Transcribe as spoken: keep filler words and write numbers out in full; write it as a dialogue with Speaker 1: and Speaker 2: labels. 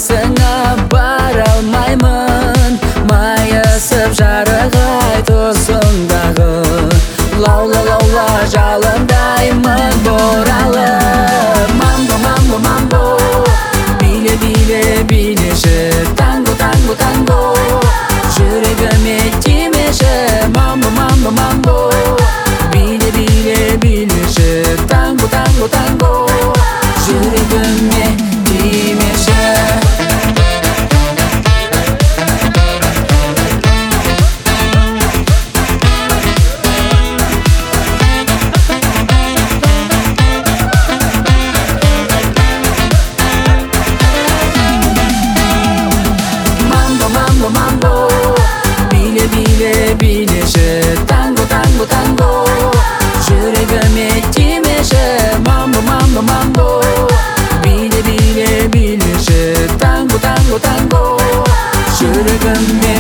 Speaker 1: қасыңа бара алмаймын, майысып жарығай тосыңдағы. Лаула лаула жалындаймын боралып. Мамбо мамбо мамбо, биле биле билеші, танго танго танго, жүрегіме тимеші. Мамбо мамбо мамбо, биле биле билеші, танго танго танго, жүрегіме тимеші. Mambo, bile bile bilеші, танго танго танго, жүрегіме тимеші. Mambo mambo mambo, bile bile bilеші, танго танго танго, жүрегіме